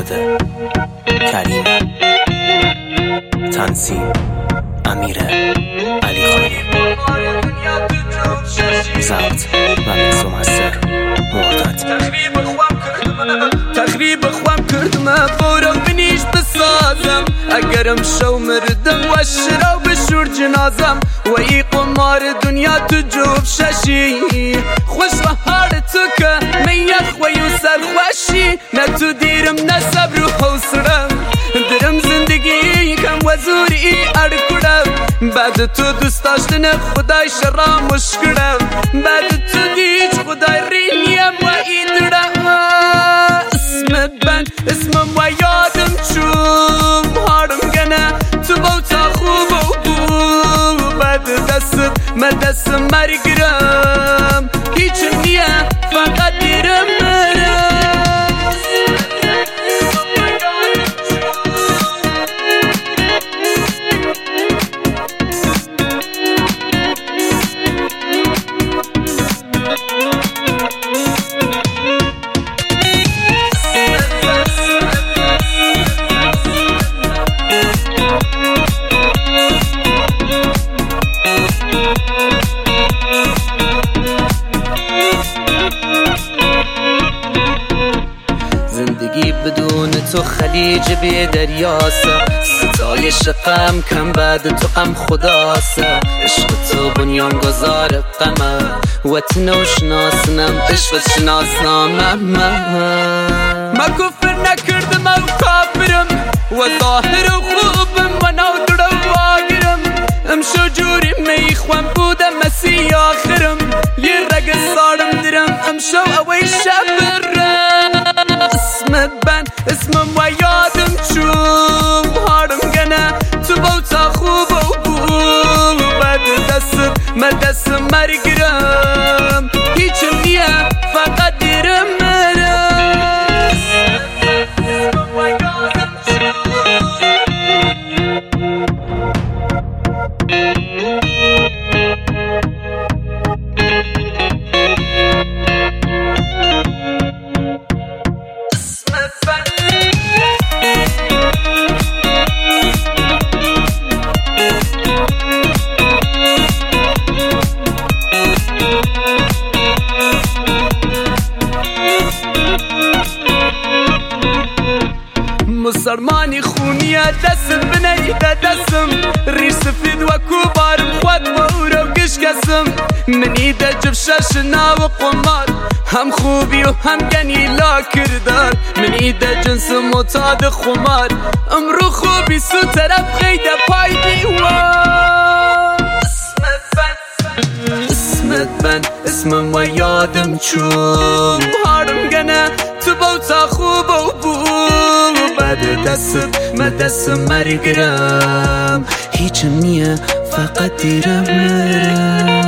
نوشته کریم، تنظیم امیر علی خانی، ضبط و میکس و مستر معتاد. تخریب خوام کردمه بورم بنیش بسازم، اگرم شو مردم و شراو بشور جنازم و ای قمار دنیا تو جوب ششی خوش بهار تو که میخ و یو سر خوشی نه تو دیرم نه صبر و حوصرم درم زندگی کم و زوری ارکڑم بعد تو دوست داشتن خدای شرا مشکرم بعد تو دیج خدای رینیم و ایدرم اسمت بند اسمم و یادم چوم هارم گنه تو بوتا خوب و بو بعد دستت من دست مرگرم هیچ نیه فقط دیرم زندگی بدون تو خلیج بی دریاسه ستایش غم کم بعد تو غم خداسه عشق تو بنیانگذار غمه وطن و شناسنم عشق شناسنامم ما کفر نکردم و کافرم و ظاهر و خوبم و نودر و واگرم امشو جوری میخوام بودم مسیح آخرم یه رگ سارم درم امشو اوی شبرم اسمت بند اسمم و یادم چوم هارم گنه تو بوتا خوب و بو بعد دستت من دست مرگرم هیچم نیه فقط دیرم مسلمانی خونیه دستم بنیده دستم ریش سفید و کوبارم خود و او رو گشکسم منیده جفشش ناو قمار هم خوبی و هم گنیلا کردار منیده جنس معتاد خمار امرو خوبی سو طرف خیده پای دیوار اسمت بند اسمم و یادم چوم هارم گنه تو بوتا خوب و بو بعد دستت من دست مرگرم هیچم نیه فقط دیرم